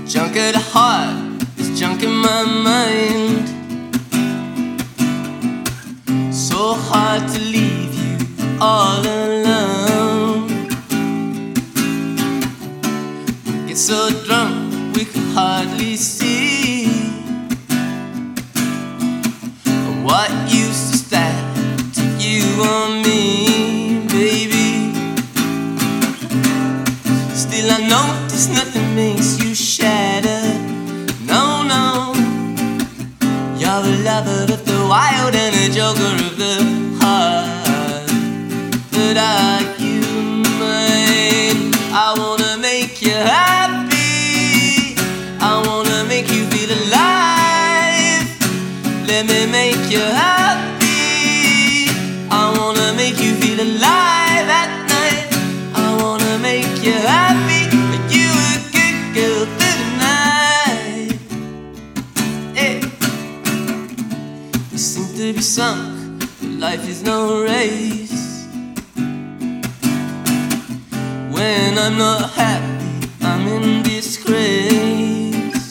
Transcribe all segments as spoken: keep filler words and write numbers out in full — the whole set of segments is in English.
Junk at the heart, it's junk in my mind. So hard to leave you all alone. Get so drunk we could hardly see. And what used to stand to you or me, baby? Still I notice nothing makes you shatter. No, no, you're a lover of the wild and a joker of the heart. But are you mine? I wanna make you happy. I wanna make you feel alive. Let me make you happy. I wanna make you feel alive at night. I wanna make you happy. Make you a good girl through the night. Hey. You seem to be sunk, but life is no race. When I'm not happy, I'm in disgrace.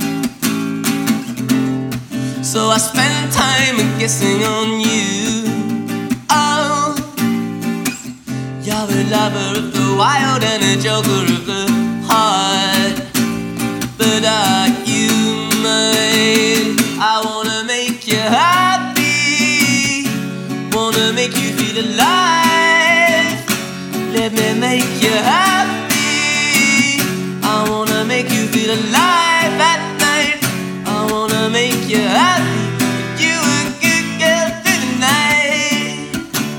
So I spend time guessing on you. Oh, you're a lover of the wild and a joker of the heart. But are you mine? I wanna make you happy. Wanna make you feel alive. Let me make you happy. I wanna make you feel alive at night. I wanna make you happy. Make you a good girl through the night.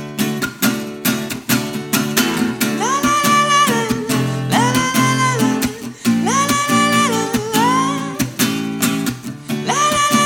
La la la la la la la la la la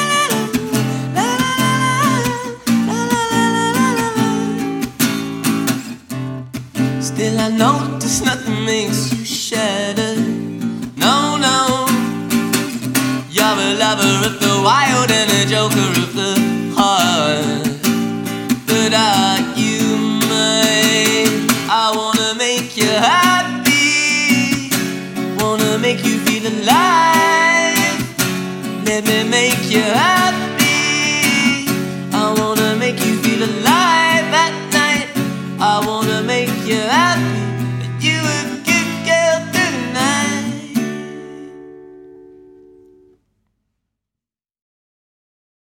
la. Still I notice nothing makes you shatter. No, no, you're a lover of the wild and a joker of the heart. But are you mine? I wanna make you happy. Wanna make you feel alive. Let me make you happy.